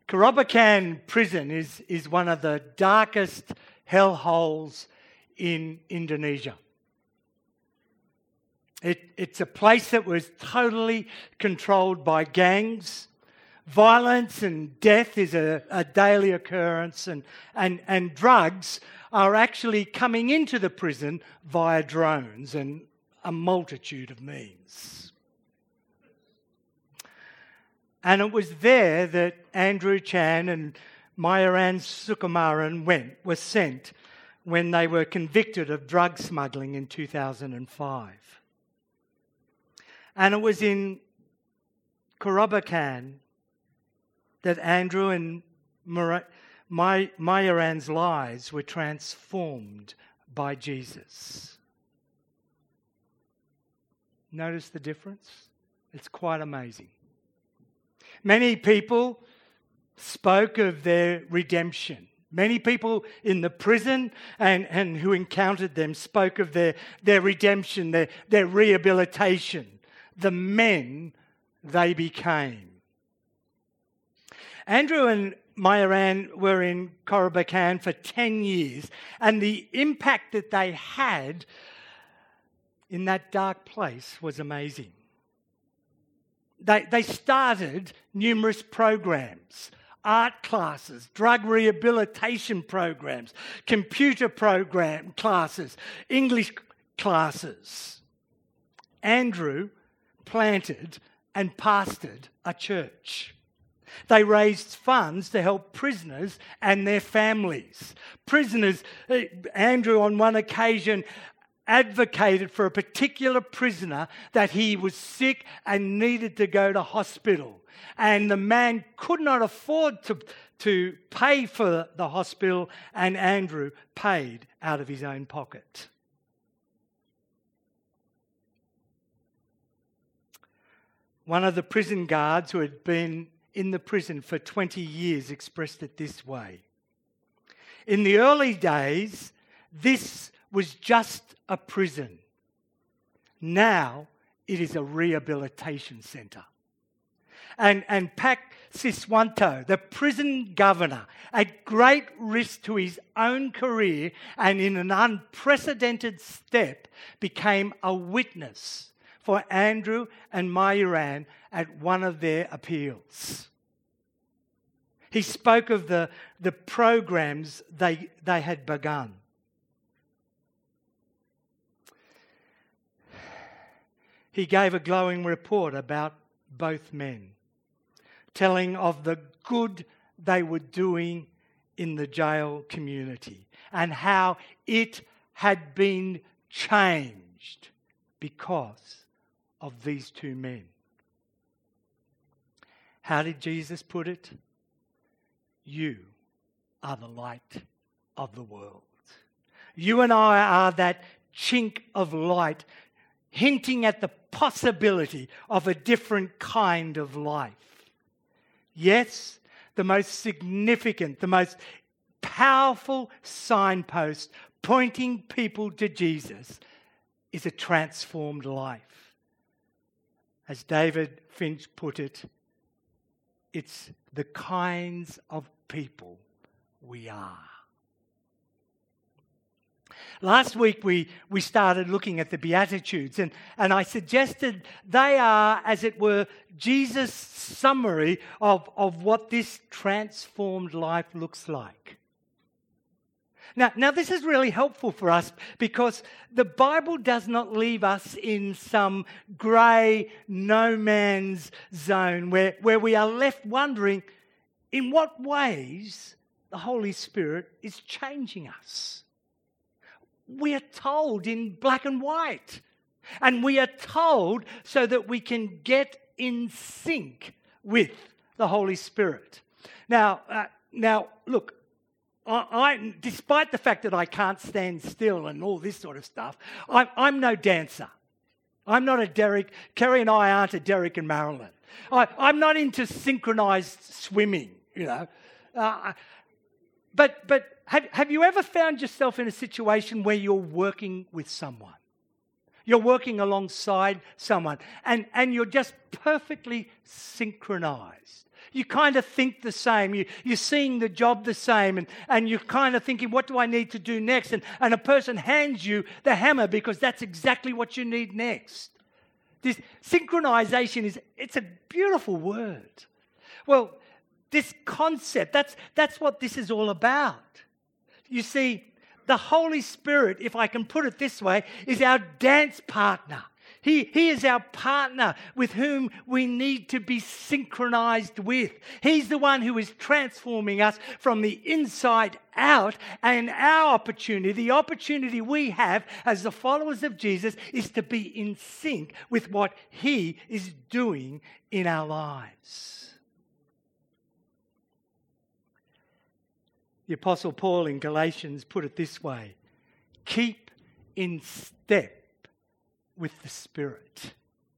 Kerobokan prison is one of the darkest hellholes in Indonesia. It's a place that was totally controlled by gangs. Violence and death is a daily occurrence, and drugs are actually coming into the prison via drones and a multitude of means. And it was there that Andrew Chan and Mayaran Sukumaran were sent when they were convicted of drug smuggling in 2005. And it was in Kerobokan that Andrew and Mayaran's lives were transformed by Jesus. Notice the difference? It's quite amazing. Many people spoke of their redemption. Many people in the prison and who encountered them spoke of their redemption, their rehabilitation, the men they became. Andrew and Mayaran were in Kerobokan for 10 years, and the impact that they had in that dark place was amazing. They started numerous programs, art classes, drug rehabilitation programs, computer program classes, English classes. Andrew planted and pastored a church. They raised funds to help prisoners and their families. Prisoners, Andrew on one occasion advocated for a particular prisoner that he was sick and needed to go to hospital. And the man could not afford to pay for the hospital, and Andrew paid out of his own pocket. One of the prison guards who had been in the prison for 20 years expressed it this way. In the early days, this was just a prison. Now it is a rehabilitation centre. And Pak Siswanto, the prison governor, at great risk to his own career and in an unprecedented step, became a witness for Andrew and Mayaran at one of their appeals. He spoke of the programs they had begun. He gave a glowing report about both men, telling of the good they were doing in the jail community and how it had been changed because of these two men. How did Jesus put it? You are the light of the world. You and I are that chink of light hinting at the possibility of a different kind of life. Yes, the most significant, the most powerful signpost pointing people to Jesus is a transformed life. As David Finch put it, it's the kinds of people we are. Last week we started looking at the Beatitudes, and I suggested they are, as it were, Jesus' summary of what this transformed life looks like. Now this is really helpful for us because the Bible does not leave us in some grey no man's zone where we are left wondering in what ways the Holy Spirit is changing us. We are told in black and white, and we are told so that we can get in sync with the Holy Spirit. Now, look, I despite the fact that I can't stand still and all this sort of stuff, I'm no dancer. I'm not a Derek. Kerry and I aren't a Derek and Marilyn. I'm not into synchronized swimming, you know. But have you ever found yourself in a situation where you're working with someone? You're working alongside someone and you're just perfectly synchronized. You kind of think the same. You're seeing the job the same, and you're kind of thinking, what do I need to do next? And a person hands you the hammer because that's exactly what you need next. This synchronization it's a beautiful word. Well, this concept, that's what this is all about. You see, the Holy Spirit, if I can put it this way, is our dance partner. He is our partner with whom we need to be synchronized with. He's the one who is transforming us from the inside out. And our opportunity, the opportunity we have as the followers of Jesus, is to be in sync with what He is doing in our lives. The Apostle Paul in Galatians put it this way: keep in step with the Spirit.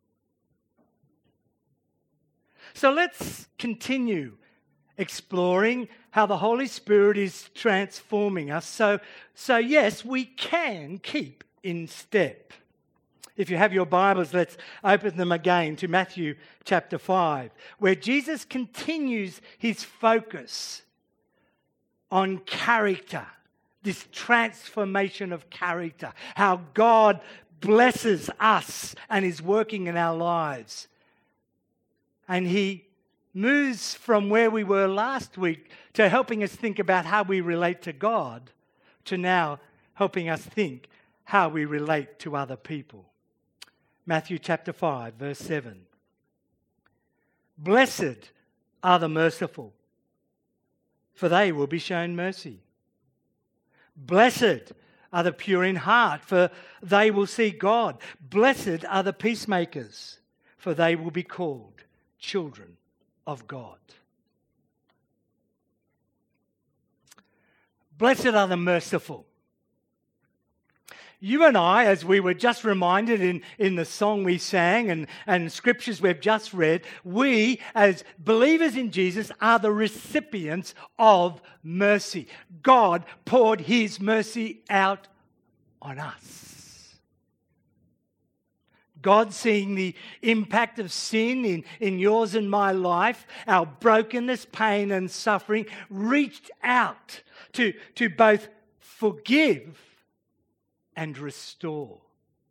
So let's continue exploring how the Holy Spirit is transforming us. So yes, we can keep in step. If you have your Bibles, let's open them again to Matthew chapter 5, where Jesus continues his focus on character, this transformation of character, how God blesses us and is working in our lives. And he moves from where we were last week to helping us think about how we relate to God, to now helping us think how we relate to other people. Matthew chapter 5, verse 7. Blessed are the merciful, for they will be shown mercy. Blessed are the pure in heart, for they will see God. Blessed are the peacemakers, for they will be called children of God. Blessed are the merciful. You and I, as we were just reminded in the song we sang and scriptures we've just read, we as believers in Jesus are the recipients of mercy. God poured His mercy out on us. God, seeing the impact of sin in yours and my life, our brokenness, pain and suffering, reached out to both forgive and restore.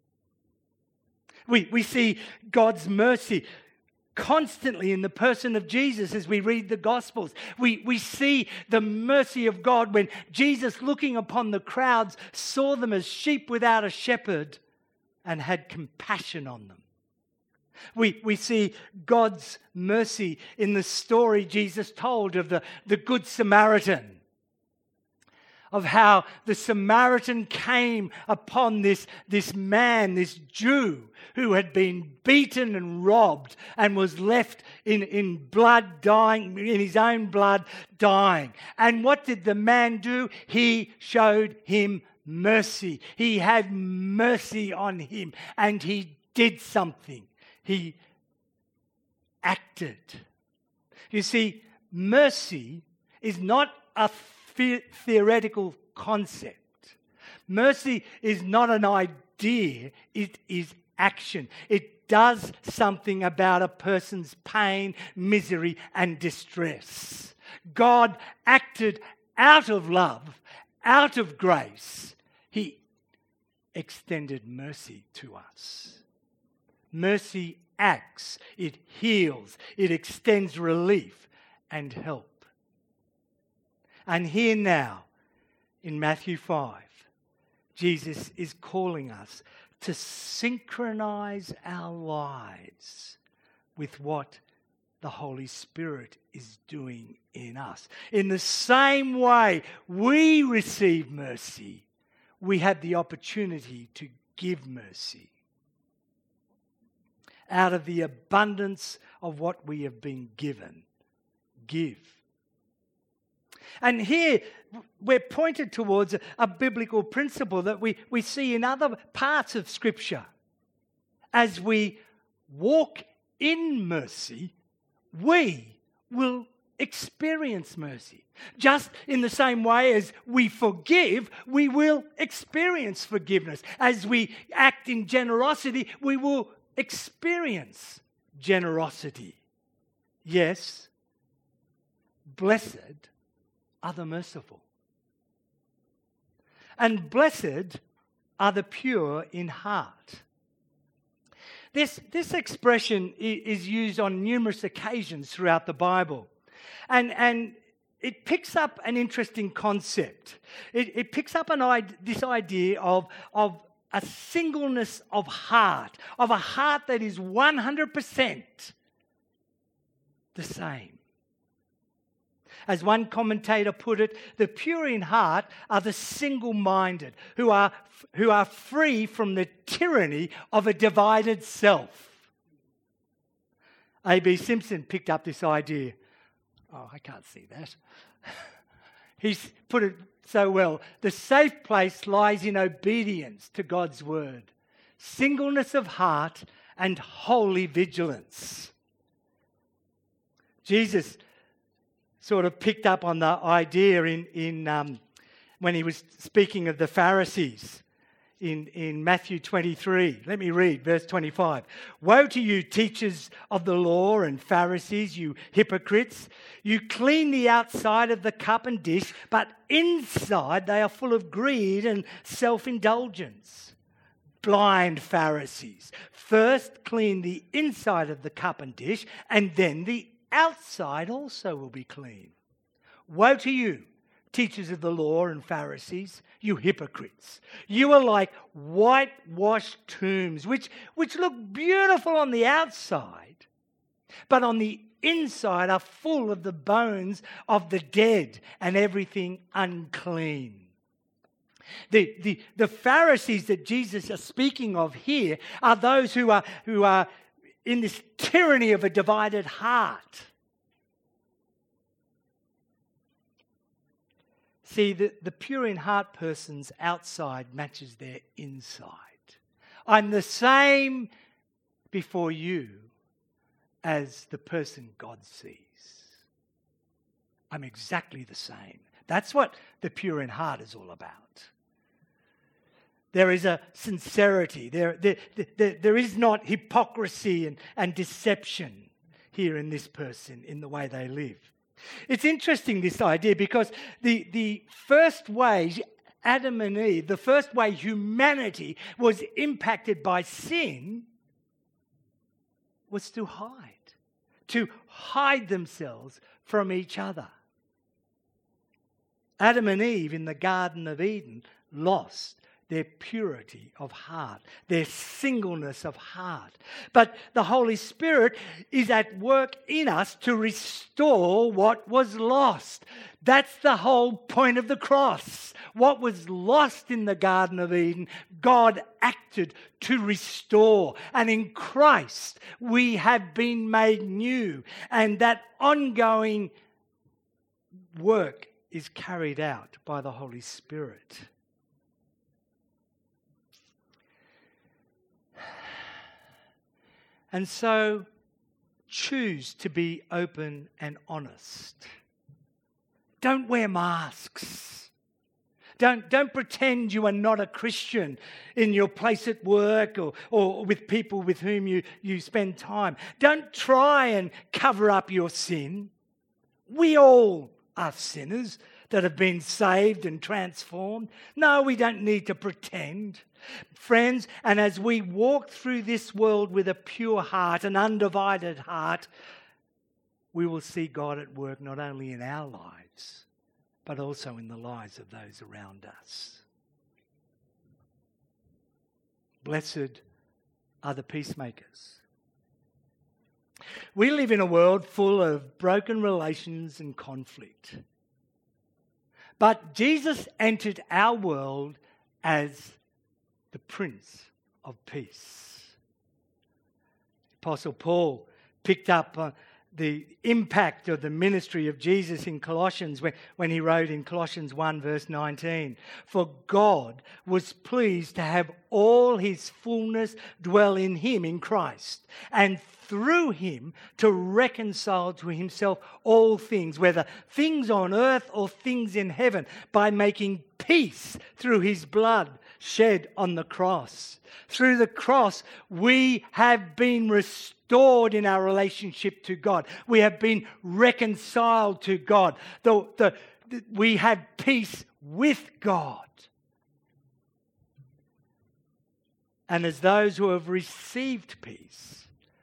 We see God's mercy constantly in the person of Jesus as we read the Gospels. We see the mercy of God when Jesus, looking upon the crowds, saw them as sheep without a shepherd and had compassion on them. We see God's mercy in the story Jesus told of the Good Samaritan, of how the Samaritan came upon this man, this Jew, who had been beaten and robbed and was left in blood dying, in his own blood dying. And what did the man do? He showed him mercy. He had mercy on him and he did something. He acted. You see, mercy is not a theoretical concept. Mercy is not an idea, it is action. It does something about a person's pain, misery, and distress. God acted out of love, out of grace. He extended mercy to us. Mercy acts, it heals, it extends relief and help. And here now, in Matthew 5, Jesus is calling us to synchronize our lives with what the Holy Spirit is doing in us. In the same way we receive mercy, we have the opportunity to give mercy. Out of the abundance of what we have been given, give. And here we're pointed towards a biblical principle that we see in other parts of Scripture. As we walk in mercy, we will experience mercy. Just in the same way as we forgive, we will experience forgiveness. As we act in generosity, we will experience generosity. Yes, blessed are the merciful. And blessed are the pure in heart. This expression is used on numerous occasions throughout the Bible. And it picks up an interesting concept. It picks up this idea of a singleness of heart, of a heart that is 100% the same. As one commentator put it, the pure in heart are the single-minded, who are free from the tyranny of a divided self. A.B. Simpson picked up this idea. Oh, I can't see that. He's put it so well. The safe place lies in obedience to God's word, singleness of heart, and holy vigilance. Jesus sort of picked up on the idea in when he was speaking of the Pharisees in Matthew 23. Let me read verse 25. Woe to you, teachers of the law and Pharisees, you hypocrites! You clean the outside of the cup and dish, but inside they are full of greed and self-indulgence. Blind Pharisees! First clean the inside of the cup and dish, and then the outside also will be clean. Woe to you, teachers of the law and Pharisees, you hypocrites! You are like whitewashed tombs, which look beautiful on the outside, but on the inside are full of the bones of the dead and everything unclean. The Pharisees that Jesus is speaking of here are those who are in this tyranny of a divided heart. See, the pure in heart person's outside matches their inside. I'm the same before you as the person God sees. I'm exactly the same. That's what the pure in heart is all about. There is a sincerity. There is not hypocrisy and deception here in this person, in the way they live. It's interesting, this idea, because the first way Adam and Eve, the first way humanity was impacted by sin was to hide themselves from each other. Adam and Eve in the Garden of Eden lost their purity of heart, their singleness of heart. But the Holy Spirit is at work in us to restore what was lost. That's the whole point of the cross. What was lost in the Garden of Eden, God acted to restore. And in Christ, we have been made new. And that ongoing work is carried out by the Holy Spirit. And so, choose to be open and honest. Don't wear masks. Don't pretend you are not a Christian in your place at work or with people with whom you spend time. Don't try and cover up your sin. We all are sinners that have been saved and transformed. No, we don't need to pretend. Friends, and as we walk through this world with a pure heart, an undivided heart, we will see God at work not only in our lives, but also in the lives of those around us. Blessed are the peacemakers. We live in a world full of broken relations and conflict. But Jesus entered our world as the Prince of Peace. Apostle Paul picked up the impact of the ministry of Jesus in Colossians when he wrote in Colossians 1 verse 19, "For God was pleased to have all his fullness dwell in him, in Christ, and through him to reconcile to himself all things, whether things on earth or things in heaven, by making peace through his blood shed on the cross." Through the cross, we have been restored restored in our relationship to God. We have been reconciled to God. We have peace with God. And as those who have received peace,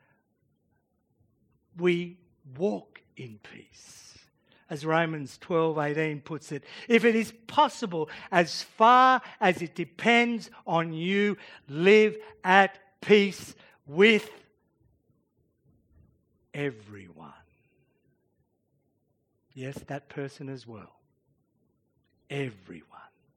we walk in peace. As Romans 12:18 puts it, if it is possible, as far as it depends on you, live at peace with everyone. Yes, that person as well. Everyone.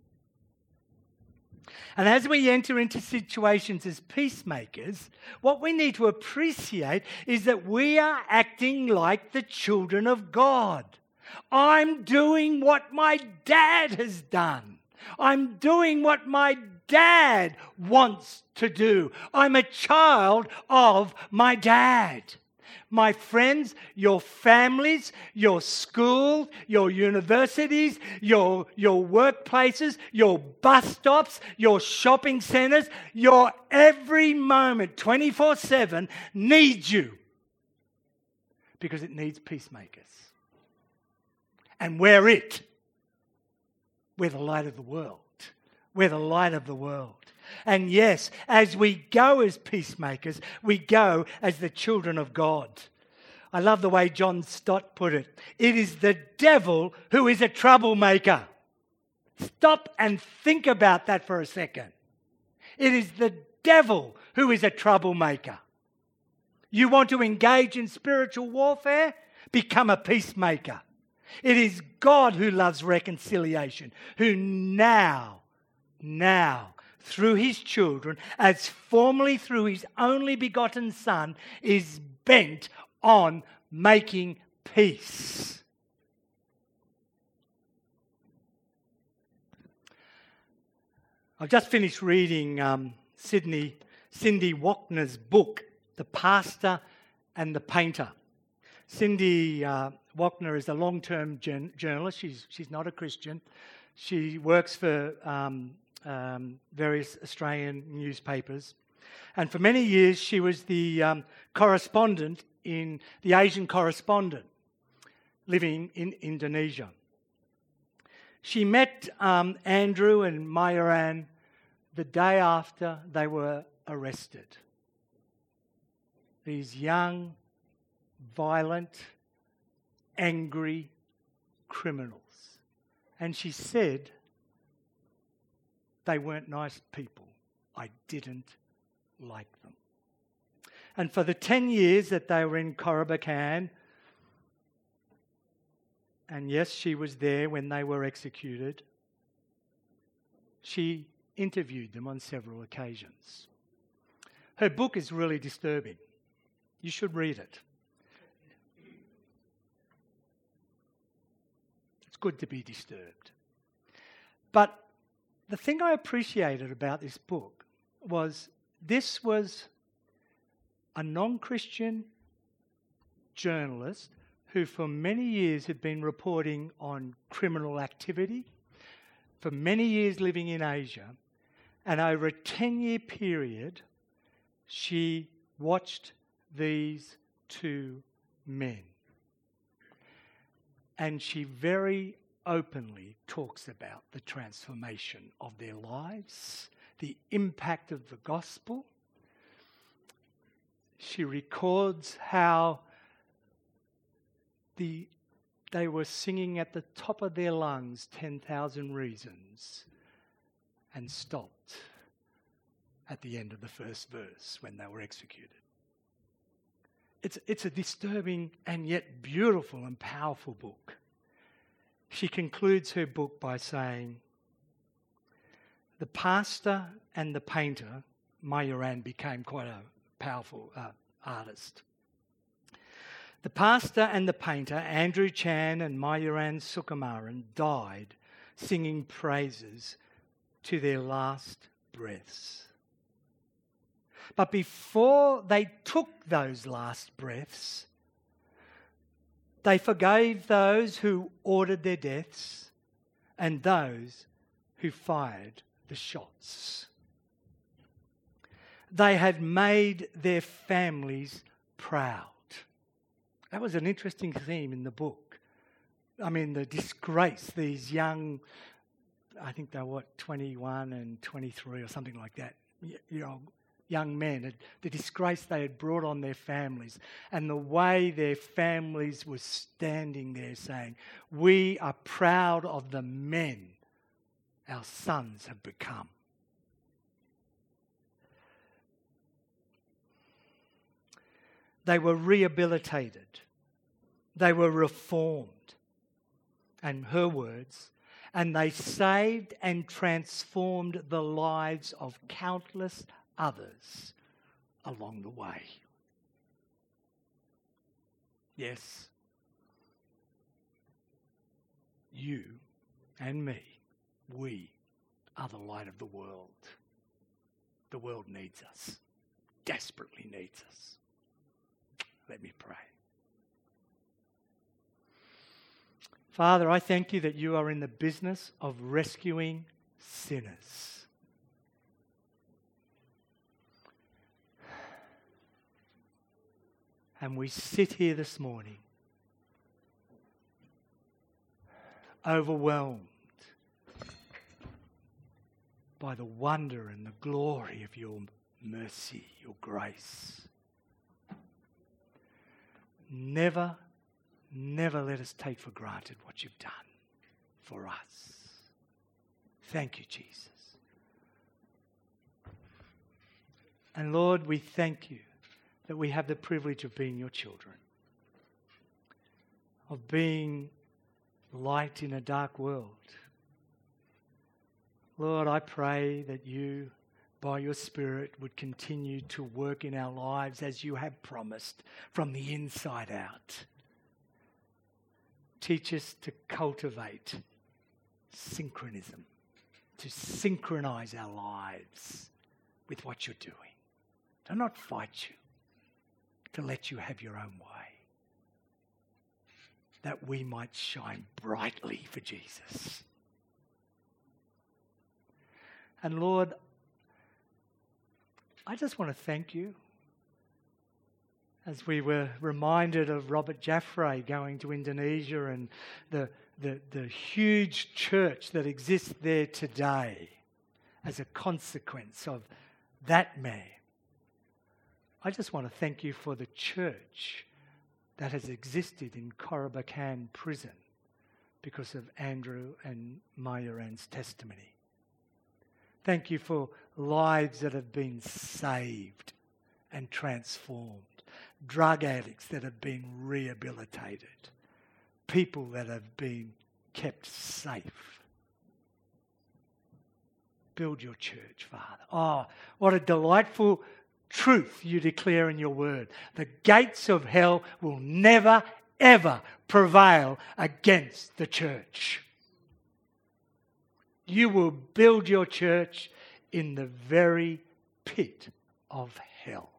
And as we enter into situations as peacemakers, what we need to appreciate is that we are acting like the children of God. I'm doing what my dad has done. I'm doing what my dad wants to do. I'm a child of my dad. My friends, your families, your schools, your universities, your workplaces, your bus stops, your shopping centres, your every moment, 24/7, needs you. Because it needs peacemakers. And we're it. We're the light of the world. We're the light of the world. And yes, as we go as peacemakers, we go as the children of God. I love the way John Stott put it. It is the devil who is a troublemaker. Stop and think about that for a second. It is the devil who is a troublemaker. You want to engage in spiritual warfare? Become a peacemaker. It is God who loves reconciliation, who now, through his children, as formerly through his only begotten Son, is bent on making peace. I've just finished reading Cindy Wachner's book, The Pastor and the Painter. Cindy Wachner is a long-term journalist. She's not a Christian. She works for various Australian newspapers. And for many years, she was the correspondent in the Asian correspondent living in Indonesia. She met Andrew and Myuran the day after they were arrested. These young, violent, angry criminals. And she said, they weren't nice people. I didn't like them. And for the 10 years that they were in Corabacan, and yes, she was there when they were executed, she interviewed them on several occasions. Her book is really disturbing. You should read it. It's good to be disturbed. But the thing I appreciated about this book was this was a non-Christian journalist who for many years had been reporting on criminal activity, for many years living in Asia, and over a 10-year period, she watched these two men. And she very openly talks about the transformation of their lives, the impact of the gospel. She records how they were singing at the top of their lungs 10,000 Reasons and stopped at the end of the first verse when they were executed. It's a disturbing and yet beautiful and powerful book. She concludes her book by saying, the pastor and the painter, Myuran became quite a powerful artist. The pastor and the painter, Andrew Chan and Myuran Sukumaran, died singing praises to their last breaths. But before they took those last breaths, they forgave those who ordered their deaths and those who fired the shots. They had made their families proud. That was an interesting theme in the book. I mean, the disgrace these young, I think they were 21 and 23 or something like that, young men, the disgrace they had brought on their families, and the way their families were standing there saying, we are proud of the men our sons have become. They were rehabilitated. They were reformed. And her words, and they saved and transformed the lives of countless others along the way. Yes, you and me, we are the light of the world. The world needs us, desperately needs us. Let me pray. Father, I thank you that you are in the business of rescuing sinners. And we sit here this morning overwhelmed by the wonder and the glory of your mercy, your grace. Never let us take for granted what you've done for us. Thank you, Jesus. And Lord, we thank you that we have the privilege of being your children, of being light in a dark world. Lord, I pray that you, by your Spirit, would continue to work in our lives as you have promised from the inside out. Teach us to cultivate synchronism, to synchronize our lives with what you're doing. To not fight you, to let you have your own way. That we might shine brightly for Jesus. And Lord, I just want to thank you. As we were reminded of Robert Jaffray going to Indonesia and the huge church that exists there today as a consequence of that man. I just want to thank you for the church that has existed in Corabacan prison because of Andrew and Mayaran's testimony. Thank you for lives that have been saved and transformed. Drug addicts that have been rehabilitated. People that have been kept safe. Build your church, Father. Oh, what a delightful truth you declare in your word. The gates of hell will never, ever prevail against the church. You will build your church in the very pit of hell.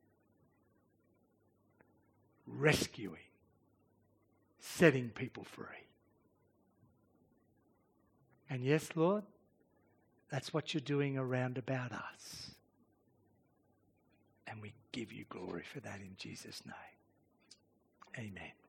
Rescuing, setting people free. And yes, Lord, that's what you're doing around about us. And we give you glory for that in Jesus' name. Amen.